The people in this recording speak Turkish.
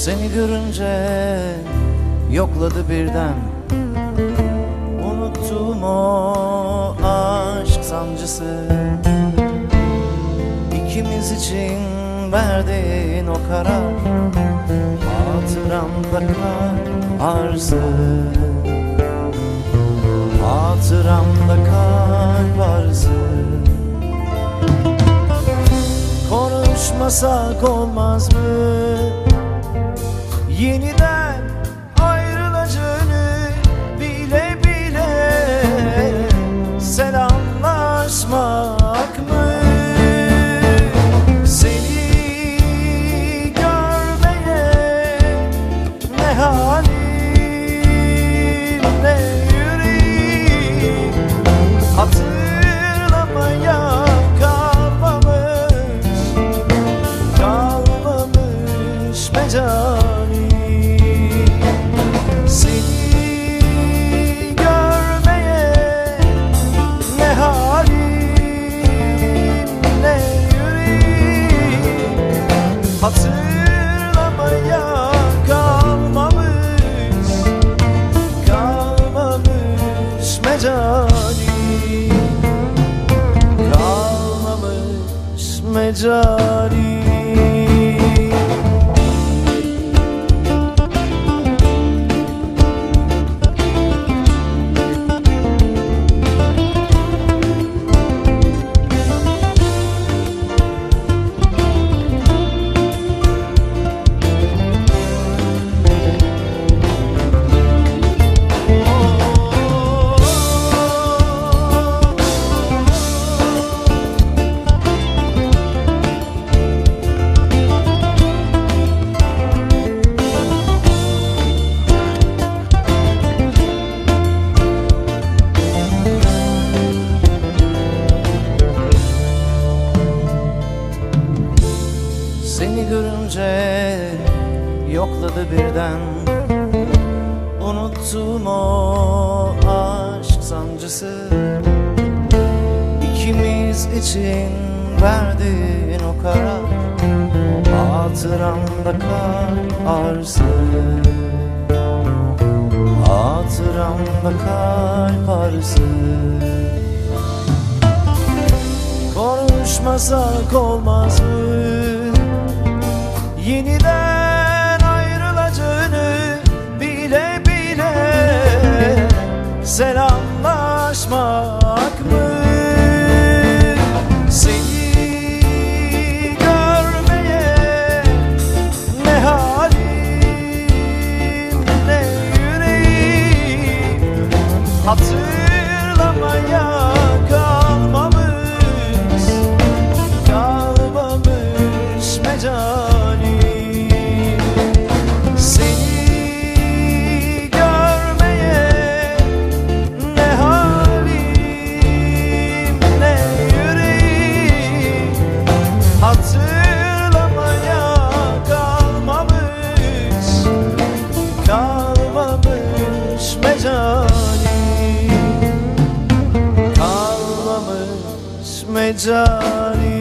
Seni görünce yokladı birden, unuttum o aşk sancısı. İkimiz için verdiğin o karar hatıramda kalp arzu. Hatıramda kalp arzu. Konuşmasak olmaz mı? Yeniden ayrılacağını bile bile selamlaşmak mı? Seni görmeye ne halim ne yüreğim hatırlamaya kalmamış mecali. Seni görmeye ne halim ne yüreğim hatırlamaya kalmamış mecali. Kalmamış mecali. Seni görünce yokladı birden, unuttum o aşk sancısı. İkimiz için verdiğin o karar hatıramda kalp arzu. Hatıramda kalp arzu. Konuşmasak olmaz mı? Yeniden ayrılacağını bile bile selamlaşmak mı? Seni görmeye ne halim ne yüreğim hatırlamaya kalmamış mecali. Kalmamış mecali.